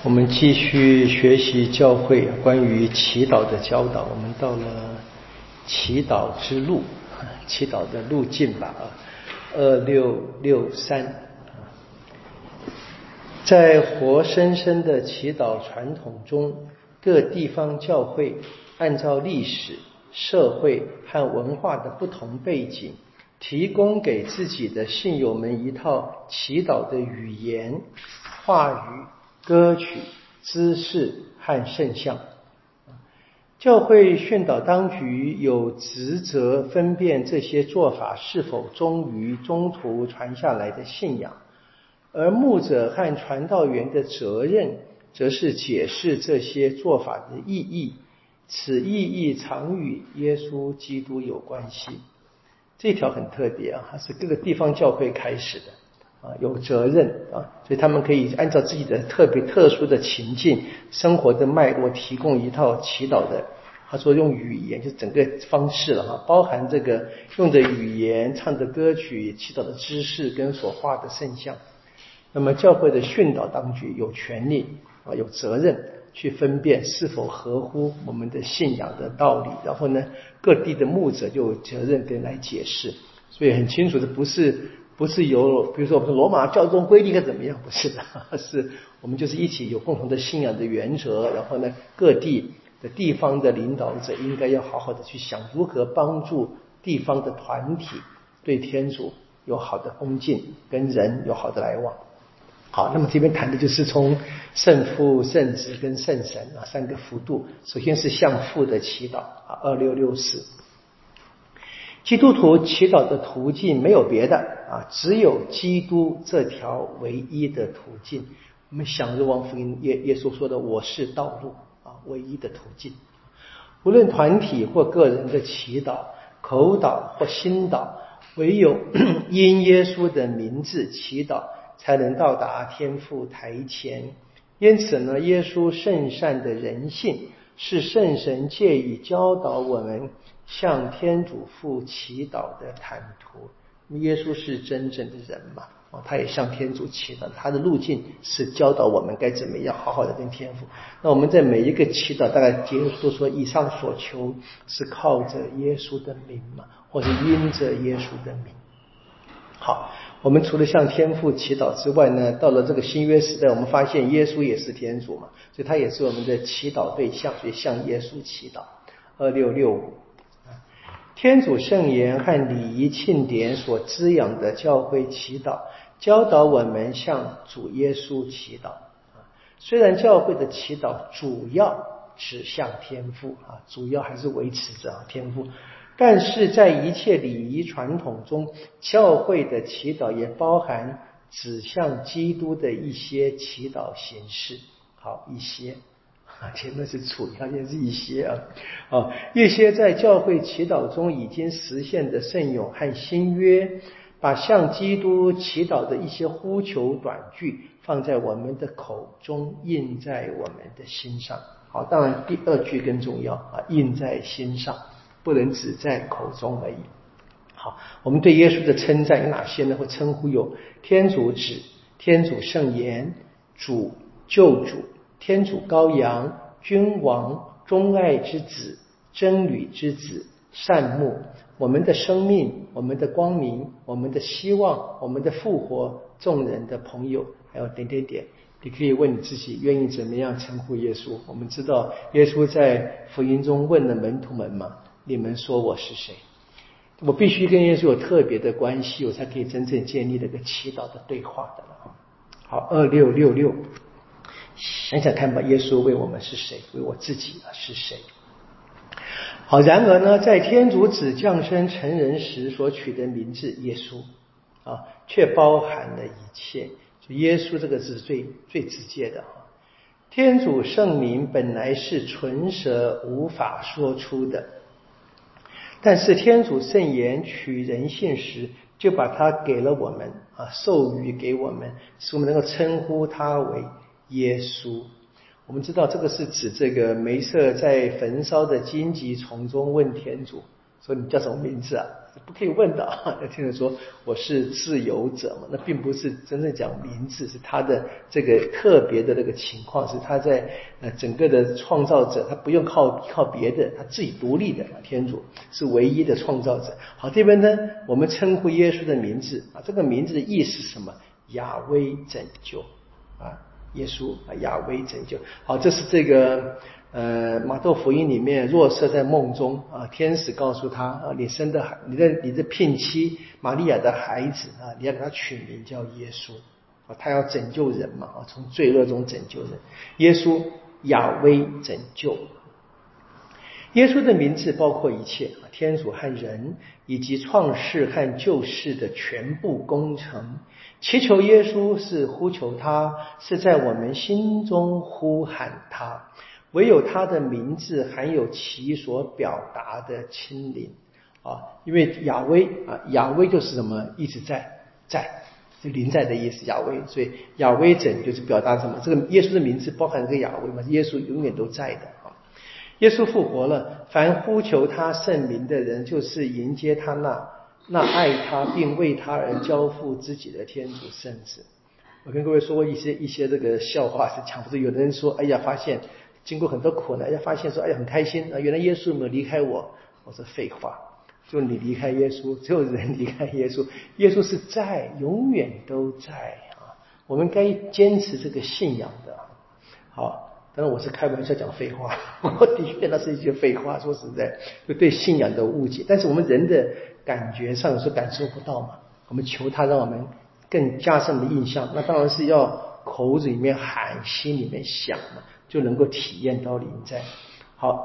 我们继续学习教会关于祈祷的教导，我们到了祈祷之路，祈祷的路径吧2663。在活生生的祈祷传统中，各地方教会按照历史、社会和文化的不同背景，提供给自己的信友们一套祈祷的语言、话语、歌曲、姿势和圣像。教会训导当局有职责分辨这些做法是否忠于中途传下来的信仰，而牧者和传道员的责任则是解释这些做法的意义，此意义常与耶稣基督有关系。这条很特别啊，它是各个地方教会开始的有责任所以他们可以按照自己的特殊的情境、生活的脉络，提供一套祈祷的，他说用语言就整个方式了包含这个用的语言、唱的歌曲、祈祷的姿势跟所画的圣像。那么教会的训导当局有权利有责任去分辨是否合乎我们的信仰的道理，然后呢，各地的牧者就有责任跟来解释。所以很清楚的不是由比如说我们罗马教宗规定该怎么样，不是的，是我们就是一起有共同的信仰的原则，然后呢，各地的地方的领导者应该要好好的去想如何帮助地方的团体对天主有好的恭敬，跟人有好的来往。好，那么这边谈的就是从圣父、圣子跟圣神三个幅度。首先是向父的祈祷2664。基督徒祈祷的途径没有别的只有基督这条唯一的途径。我们想若望福音耶稣说的我是道路唯一的途径。无论团体或个人的祈祷、口祷或心祷，唯有因耶稣的名字祈祷才能到达天父台前。因此呢，耶稣圣善的人性是圣神借以教导我们向天主父祈祷的坦途。耶稣是真正的人嘛他也向天主祈祷，他的路径是教导我们该怎么样好好的跟天父。那我们在每一个祈祷大概结束都说以上所求是靠着耶稣的名嘛，或是因着耶稣的名。好，我们除了向天父祈祷之外呢，到了这个新约时代，我们发现耶稣也是天主嘛，所以他也是我们的祈祷对象，所以向耶稣祈祷2665。天主圣言和礼仪庆典所滋养的教会祈祷，教导我们向主耶稣祈祷虽然教会的祈祷主要指向天父主要还是维持着天父，但是在一切礼仪传统中，教会的祈祷也包含指向基督的一些祈祷形式。好，一些前面是主要，现在是一些一些在教会祈祷中已经实现的圣咏和新约，把向基督祈祷的一些呼求短句放在我们的口中，印在我们的心上。好，当然第二句更重要印在心上，不能只在口中而已。好，我们对耶稣的称赞有哪些呢？会称呼有天主子、天主圣言、主、救主、天主羔羊、君王、钟爱之子、真理之子、善牧、我们的生命、我们的光明、我们的希望、我们的复活、众人的朋友，还有点点点。你可以问你自己愿意怎么样称呼耶稣。我们知道耶稣在福音中问了门徒们嘛，你们说我是谁？我必须跟耶稣有特别的关系，我才可以真正建立这个祈祷的对话的了。好，2666，想想看吧，耶稣为我们是谁？为我自己是谁？好，然而呢，在天主子降生成人时所取的名字耶稣却包含了一切。就耶稣这个字是最直接的天主圣名本来是唇舌无法说出的，但是天主圣言取人性时，就把它给了我们授予给我们，使我们能够称呼他为耶稣。我们知道这个是指这个梅瑟在焚烧的荆棘丛中问天主说你叫什么名字不可以问的啊。听着说我是自由者嘛，那并不是真正讲名字，是他的这个特别的那个情况，是他在整个的创造者，他不用靠别的，他自己独立的天主是唯一的创造者。好，这边呢，我们称呼耶稣的名字啊，这个名字的意思是什么？亚威拯救啊，耶稣啊，亚威拯救。好，这是这个马窦福音里面，若瑟在梦中啊，天使告诉他啊，你的聘妻玛利亚的孩子啊，你要给他取名叫耶稣啊，他要拯救人嘛啊，从罪恶中拯救人。耶稣亚威拯救。耶稣的名字包括一切，天主和人，以及创世和救世的全部工程。祈求耶稣是呼求他，是在我们心中呼喊他。唯有他的名字含有其所表达的亲临啊，因为亚威啊，亚威就是什么？一直在，就临在的意思，亚威。所以亚威拯就是表达什么？这个耶稣的名字包含这个亚威嘛，耶稣永远都在的啊。耶稣复活了，凡呼求他圣名的人，就是迎接他那爱他并为他而交付自己的天主圣子。我跟各位说过一些这个笑话，是讲不住。有的人说，哎呀，发现经过很多苦难，发现说，哎呀，很开心啊，原来耶稣没有离开我。我说废话，就你离开耶稣，只有人离开耶稣，耶稣是在，永远都在啊。我们该坚持这个信仰的。好，当然我是开玩笑讲废话，我的确那是一句废话。说实在，就对信仰的误解。但是我们人的感觉上有时候感受不到嘛，我们求他让我们更加深的印象，那当然是要口子里面喊，心里面想嘛，就能够体验到临在。好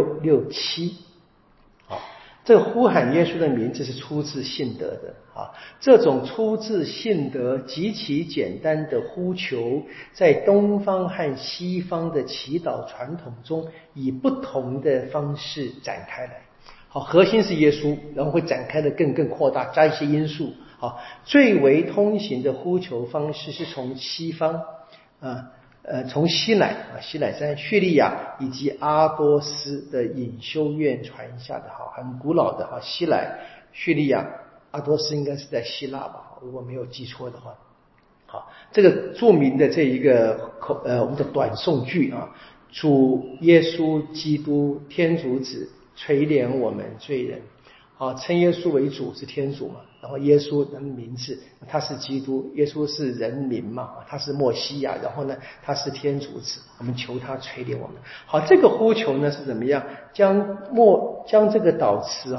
，2667。好，这个呼喊耶稣的名字是出自信德的啊。这种出自信德极其简单的呼求，在东方和西方的祈祷传统中，以不同的方式展开来。好，核心是耶稣，然后会展开的更扩大，加一些因素。好，最为通行的呼求方式是从西方从西乃山、叙利亚以及阿多斯的隐修院传下的，很古老的西乃、叙利亚、阿多斯应该是在希腊吧，如果没有记错的话。好，这个著名的这一个我们的短颂句啊，主耶稣基督天主子垂怜我们罪人。好，称耶稣为主是天主嘛，然后耶稣的名字，他是基督，耶稣是人名嘛，他是默西亚，然后呢，他是天主子，我们求他垂怜我们。好，这个呼求呢是怎么样？将这个祷词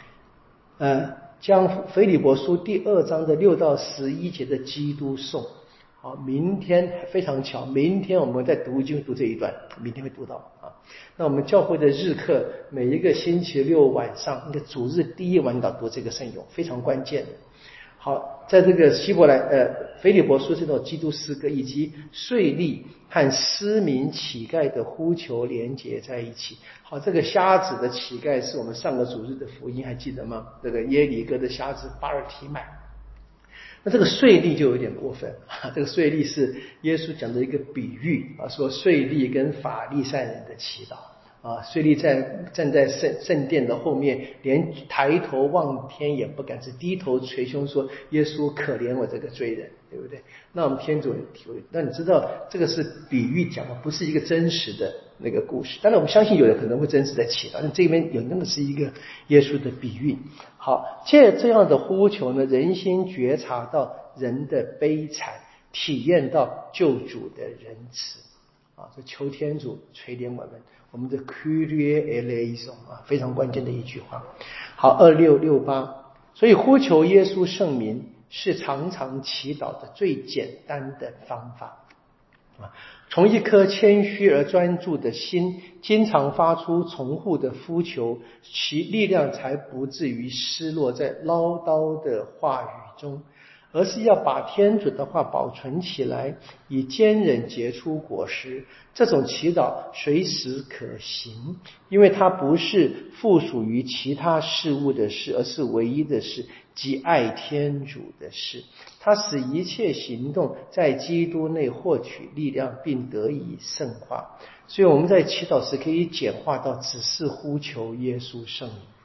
将腓立伯书第2章的6到11节的基督颂。好，明天非常巧，明天我们在读经读这一段，明天会读到啊。那我们教会的日课，每一个星期六晚上，那个主日第一晚祷读这个圣咏，非常关键的。好，在这个腓立伯书这种基督诗歌，以及税吏和失明乞丐的呼求连结在一起。好，这个瞎子的乞丐是我们上个主日的福音，还记得吗？这个耶里哥的瞎子巴尔提买。那这个税吏就有点过分啊！这个税吏是耶稣讲的一个比喻啊，说税吏跟法利赛人的祈祷啊，税吏站在圣殿的后面，连抬头望天也不敢，只低头捶胸说：“耶稣可怜我这个罪人，对不对？”那我们天主人体会，那你知道这个是比喻讲的，不是一个真实的那个故事。当然，我们相信有人可能会真实的祈祷，但这边有那么是一个耶稣的比喻。好，借这样的呼求呢，人心觉察到人的悲惨，体验到救主的仁慈啊！这求天主垂怜我们的 Kyrie eleison 啊，非常关键的一句话。好，2668，所以呼求耶稣圣名是常常祈祷的最简单的方法啊。从一颗谦虚而专注的心，经常发出重复的呼求，其力量才不至于失落在唠叨的话语中，而是要把天主的话保存起来，以坚韧结出果实。这种祈祷随时可行，因为它不是附属于其他事物的事，而是唯一的事，即爱天主的事。它使一切行动在基督内获取力量，并得以圣化。所以我们在祈祷时可以简化到只是呼求耶稣圣名。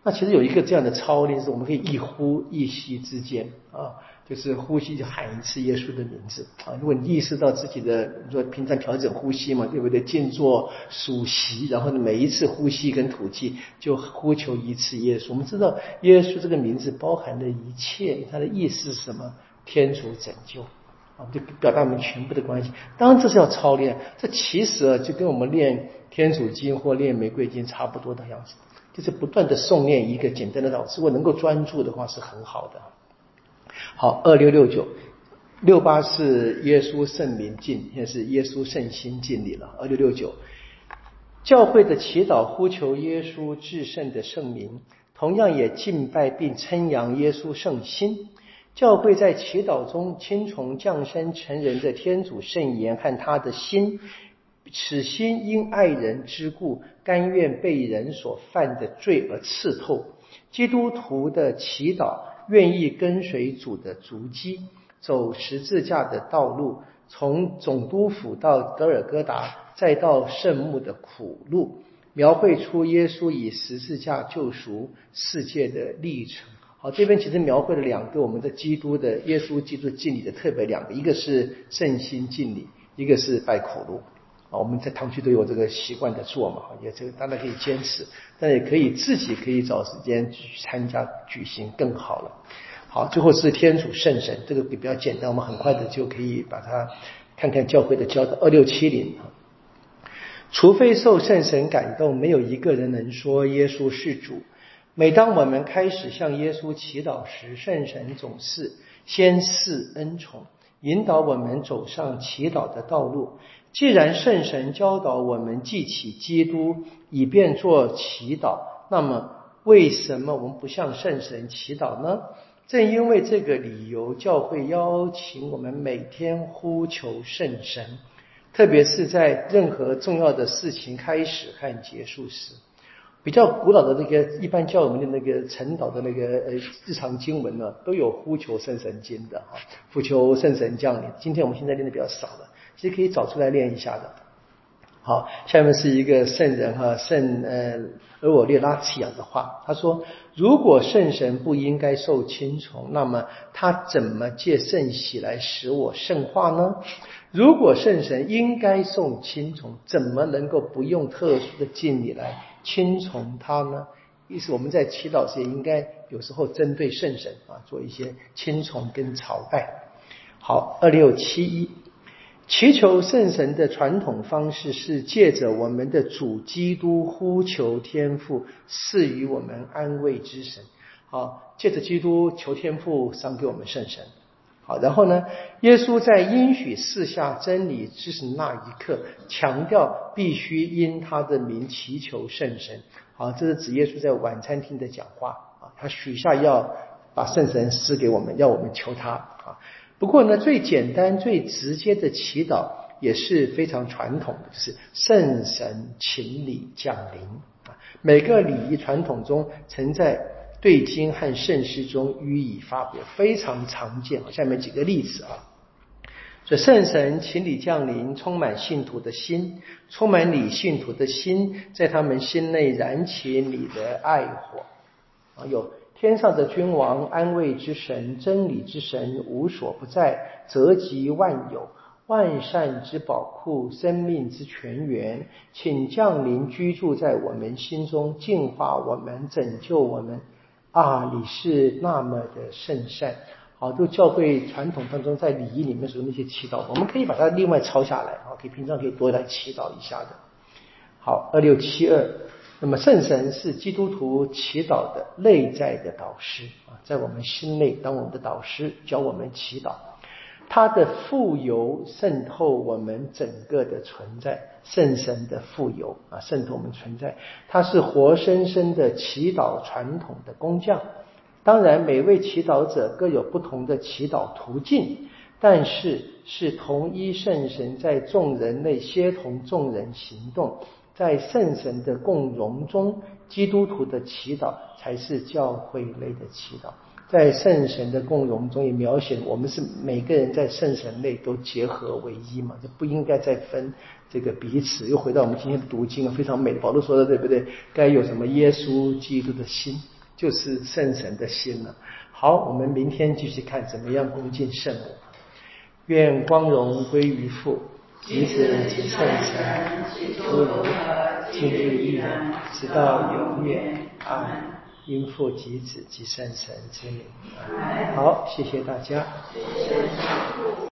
那其实有一个这样的操练，是我们可以一呼一吸之间就是呼吸就喊一次耶稣的名字如果你意识到自己的，你说平常调整呼吸嘛，对不对？静坐数息，然后呢每一次呼吸跟吐气就呼求一次耶稣。我们知道耶稣这个名字包含的一切，它的意思是什么？天主拯救就表达我们全部的关系。当然这是要操练，这其实就跟我们练天主经或练玫瑰经差不多的样子，就是不断的诵念一个简单的祷词，如果能够专注的话是很好的。好，2669 68是耶稣圣名敬，现在是耶稣圣心敬礼了。2669教会的祈祷呼求耶稣至圣的圣名，同样也敬拜并称扬耶稣圣心。教会在祈祷中亲从降生成人的天主圣言和他的心，此心因爱人之故，甘愿被人所犯的罪而刺透。基督徒的祈祷愿意跟随主的足迹，走十字架的道路，从总督府到格尔戈达，再到圣墓的苦路，描绘出耶稣以十字架救赎世界的历程。好，这边其实描绘了两个我们的基督的耶稣基督敬礼的特别两个，一个是圣心敬礼，一个是拜苦路。我们在堂区都有这个习惯的做嘛，也这个当然可以坚持，但也可以自己可以找时间去参加举行更好了。好，最后是天主圣神，这个比较简单，我们很快的就可以把它看看教会的教导。2670除非受圣神感动，没有一个人能说耶稣是主。每当我们开始向耶稣祈祷时，圣神总是先赐恩宠，引导我们走上祈祷的道路。既然圣神教导我们记起基督，以便做祈祷，那么为什么我们不向圣神祈祷呢？正因为这个理由，教会邀请我们每天呼求圣神，特别是在任何重要的事情开始和结束时。比较古老的那个一般教我们的那个晨祷的那个日常经文呢，都有呼求圣神经的呼求圣神降临。今天我们现在练的比较少了，其实可以找出来练一下的。好，下面是一个圣人圣俄我略拉齐亚的话，他说：如果圣神不应该受亲从，那么他怎么借圣喜来使我圣化呢？如果圣神应该受亲从，怎么能够不用特殊的敬礼来亲从他呢？意思我们在祈祷时也应该有时候针对圣神做一些亲从跟朝拜。好，2671祈求圣神的传统方式是借着我们的主基督呼求天父赐予我们安慰之神。好，借着基督求天父赏给我们圣神。好，然后呢，耶稣在应许赐下真理之神那一刻，强调必须因他的名祈求圣神。好，这是指耶稣在晚餐厅的讲话他许下要把圣神施给我们，要我们求他不过呢，最简单最直接的祈祷也是非常传统的，就是圣神请你降临每个礼仪传统中曾在对经和圣诗中予以发表，非常常见。下面几个例子所以圣神请你降临，充满信徒的心，充满你信徒的心，在他们心内燃起你的爱火有天上的君王，安慰之神，真理之神，无所不在，泽及万有，万善之宝库，生命之泉源，请降临居住在我们心中，净化我们，拯救我们你是那么的圣善。好，都教会传统当中在礼仪里面所有那些祈祷，我们可以把它另外抄下来可以平常可以多来祈祷一下的。好，2672那么圣神是基督徒祈祷的内在的导师在我们心内当我们的导师，教我们祈祷。他的富有渗透我们整个的存在，圣神的富有渗透我们存在，他是活生生的祈祷传统的工匠。当然每位祈祷者各有不同的祈祷途径，但是同一圣神在众人内协同众人行动，在圣神的共融中，基督徒的祈祷才是教会内的祈祷。在圣神的共融中也描写我们是每个人在圣神内都结合为一嘛，就不应该再分这个彼此。又回到我们今天的读经非常美，保罗说的对不对？该有什么耶稣基督的心就是圣神的心了。好，我们明天继续看怎么样恭敬圣母。愿光荣归于父、及子及圣神，如何今日亦然，直到永远。阿们。因父及子及圣神之名。好，谢谢大家。